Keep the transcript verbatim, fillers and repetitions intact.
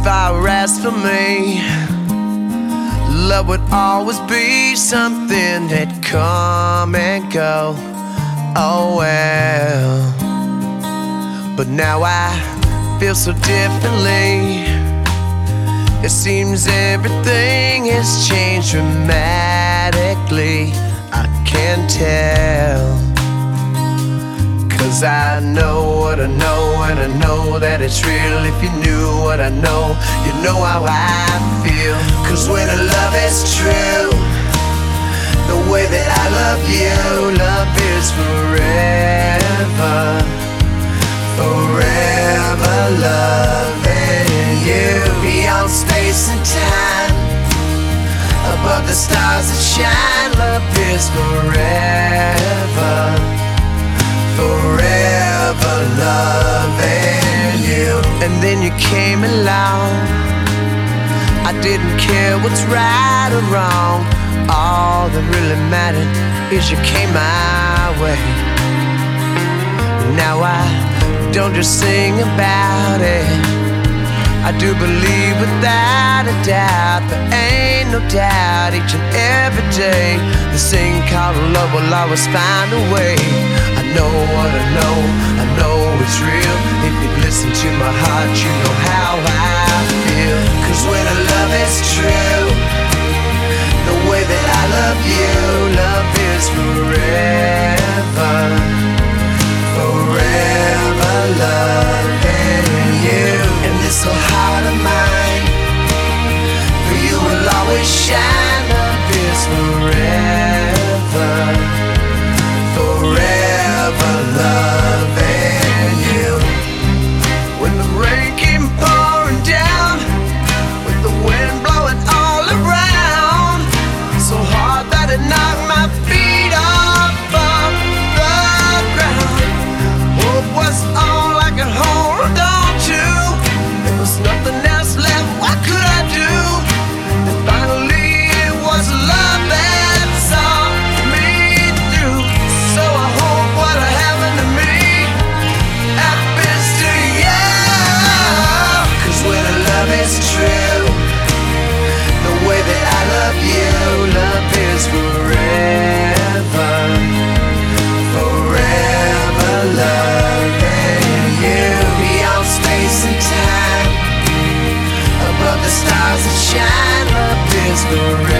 If I were asked for me, love would always be something that'd come and go. Oh well, but now I feel so differently. It seems everything has changed dramatically. I can tell, 'cause I know what I know, and I know that it's real. If you knew what I know, you know how I feel. 'Cause when a love is true, the way that I love you, love is forever, forever loving you. Beyond space and time, above the stars that shine, love is forever, forever loving you. And then you came along, I didn't care what's right or wrong. All that really mattered is you came my way. Now I don't just sing about it, I do believe without a doubt. There ain't no doubt, each and every day this thing called love will always find a way. I know what I know, I know it's real. If you listen to my heart, you know how I feel. 'Cause when a love is true, the way that I love you, love is forever, forever loving you. And this whole heart of mine, for you will always shine. Love is forever, forever loving you. When the rain came pouring down, with the wind blowing all around, so hard that it knocked my feet off of the ground. Hope was all I could hold on to. There was nothing else left, what could I do? And finally it was love that saw me through. So I hope what happened to me happens to you. 'Cause when a love is true, the way that I love you, love is forever, forever loving you. Beyond space and time, above the stars that shine, love is forever.